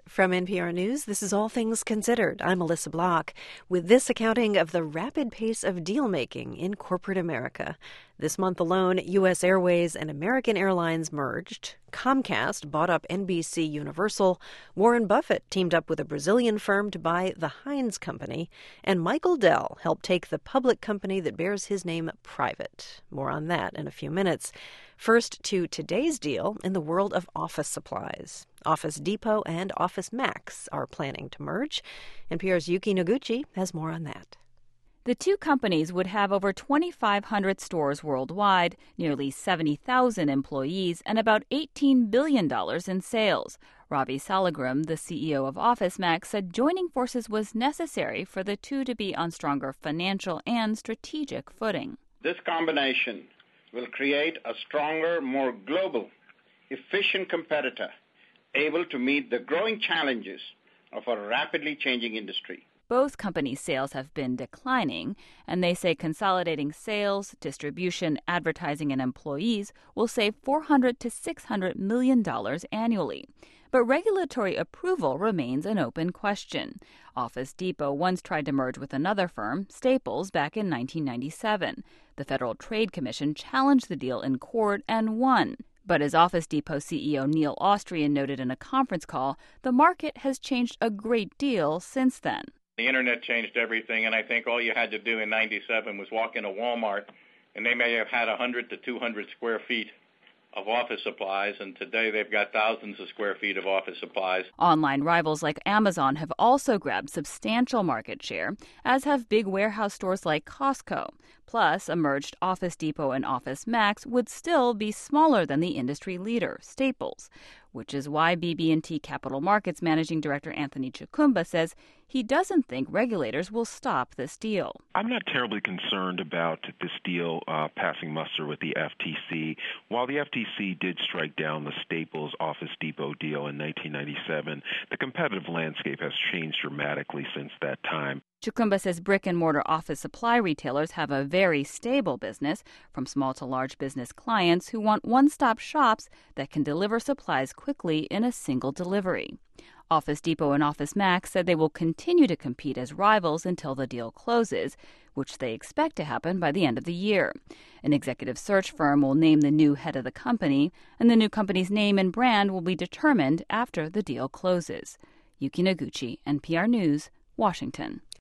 From NPR News, this is All Things Considered. I'm Melissa Block with this accounting of the rapid pace of deal-making in corporate America. This month alone, U.S. Airways and American Airlines merged. Comcast bought up NBC Universal. Warren Buffett teamed up with a Brazilian firm to buy the Heinz Company. And Michael Dell helped take the public company that bears his name private. More on that in a few minutes. First to today's deal in the world of office supplies. Office Depot and Office Max are planning to merge. NPR's Yuki Noguchi has more on that. The two companies would have over 2,500 stores worldwide, nearly 70,000 employees, and about $18 billion in sales. Ravi Saligram, the CEO of OfficeMax, said joining forces was necessary for the two to be on stronger financial and strategic footing. This combination will create a stronger, more global, efficient competitor, able to meet the growing challenges of a rapidly changing industry. Both companies' sales have been declining, and they say consolidating sales, distribution, advertising, and employees will save $400 to $600 million annually. But regulatory approval remains an open question. Office Depot once tried to merge with another firm, Staples, back in 1997. The Federal Trade Commission challenged the deal in court and won. But as Office Depot CEO Neil Austrian noted in a conference call, the market has changed a great deal since then. The internet changed everything, and I think all you had to do in 97 was walk into Walmart, and they may have had 100 to 200 square feet of office supplies, and today they've got thousands of square feet of office supplies. Online rivals like Amazon have also grabbed substantial market share, as have big warehouse stores like Costco. Plus, a merged Office Depot and Office Max would still be smaller than the industry leader, Staples, which is why BB&T Capital Markets Managing Director Anthony Chukumba says he doesn't think regulators will stop this deal. I'm not terribly concerned about this deal passing muster with the FTC. While the FTC did strike down the Staples Office Depot deal in 1997, the competitive landscape has changed dramatically since that time. Chukumba says brick-and-mortar office supply retailers have a very stable business, from small to large business clients who want one-stop shops that can deliver supplies quickly in a single delivery. Office Depot and Office Max said they will continue to compete as rivals until the deal closes, which they expect to happen by the end of the year. An executive search firm will name the new head of the company, and the new company's name and brand will be determined after the deal closes. Yuki Noguchi, NPR News, Washington.